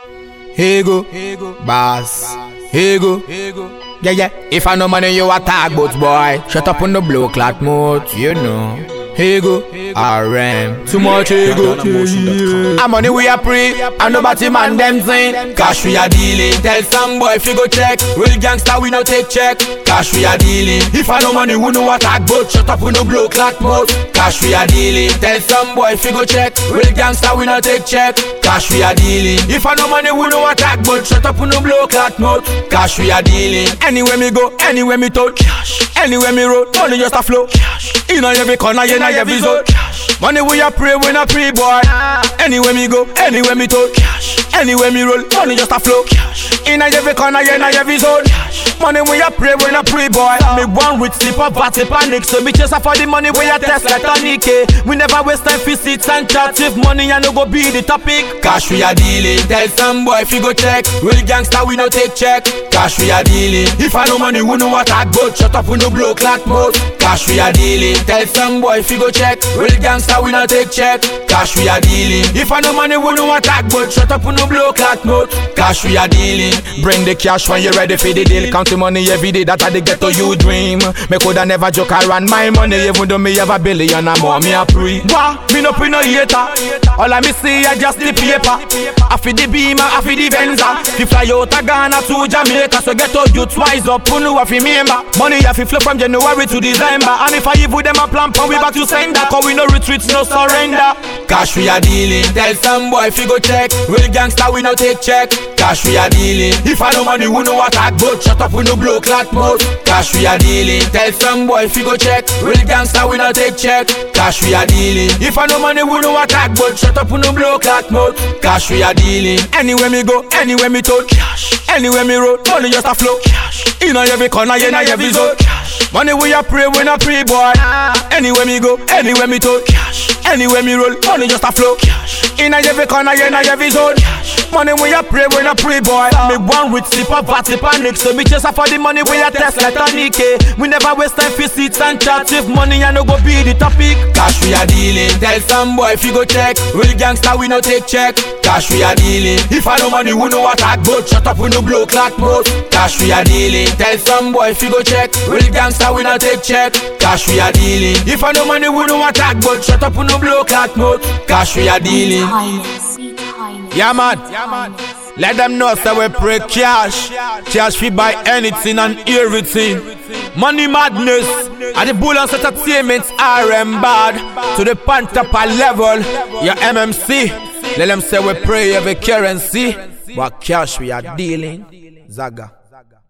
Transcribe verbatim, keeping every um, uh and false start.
Here go, boss. Here go, yeah yeah. If I no money you attack boats boy. Shut up on the blow clot mode, you know. Here go, R M. Too much ego. I'm money we are pre, and nobody man them thing. Cash we are dealing. Tell some boy if you go check. Real gangster we no take check. Cash we are dealing. If I no money we no attack boat. Shut up on the blow clot mode. Cash we are dealing. Tell some boy if you go check. Real gangster we no take check. Cash we are dealing. If I no money we no attack boat. Shut up on the blow clot mode. Cash we are dealing. Anywhere me go, anywhere me touch. Anywhere me road, money just a flow. In every corner, in every zone. Money we a pray, we not pray boy. Anywhere me go, anywhere me touch. Anywhere me roll, money just a flow. In every corner, in every zone. Money we a pray, we not pray boy. Me one with sleep up, party panic. So me chase for the money we a test like tonic. We never waste time for seats and chat. If money and no go be the topic. Cash we a dealing. Tell some boy if you go check. Real gangster we no take check. Cash we a dealing. If I no money we no attack boat. Shut up we no blow clock mode. Cash we a dealing. Tell some boy if you go check. Real gangster we no take check. Cash we a dealing. If I no money we no attack boat. Shut up we no blow clock mode. Cash we a dealing. Bring the cash when you ready for the deal. Count the money every day that I dey get to you dream. Me coulda never joke around my money. Even though me have a billion and more me a pre. Wah, me no pre no hater. All I me see I just the paper. I fi the Beamer, I fi the Venza. Fi fly out of Ghana to Jamaica. So get to youth wise up, who know I fi member. Money I fi flow from January to December. And if I evil them a plan, pan we back to sender. Cause we no retreat, no surrender. Cash we a dealing. Tell some boy if you go check. Real gangster we no take check. Cash we a dealing. If I no money we no attack boat. Shut up we no blow clot mode. Cash we a dealing. Tell some boy if you go check. Real gangster we no take check. Cash we a dealing. If I no money we no attack boat. Shut up we no blow clot mode. Cash we a dealing. Anywhere me go, anywhere me touch. Anywhere me road, money just a flow. In every corner, in every zone. Money we a pray, we not pray boy. Anywhere me go, anywhere me touch. Anywhere me roll, money just a flow. In every corner, in every zone. Money we a pray, we not pray boy. Me one with sleep up, party panic. So me chase for the money we a test like tonic. We never waste time for seats and chat. If money and no go be the topic. Cash we a dealing. Tell some boy if you go check. Real gangster we no take check. Cash we a dealing. If I no money we no attack boat. Shut up we no blow clock mode. Cash we a dealing. Tell some boy if you go check. Real gangster we no take check. Cash we a dealing. If I no money we no attack boat. Shut up we no blow clock mode. Cash we a dealing. Yeah man, yeah man. Let them know say we pray cash. Cash fi buy anything and everything. Money madness and the Bullons Entertainment R M bad to the Pantapa level. Yeah M M C. Let them say we pray every currency. But cash we are dealing. Zaga.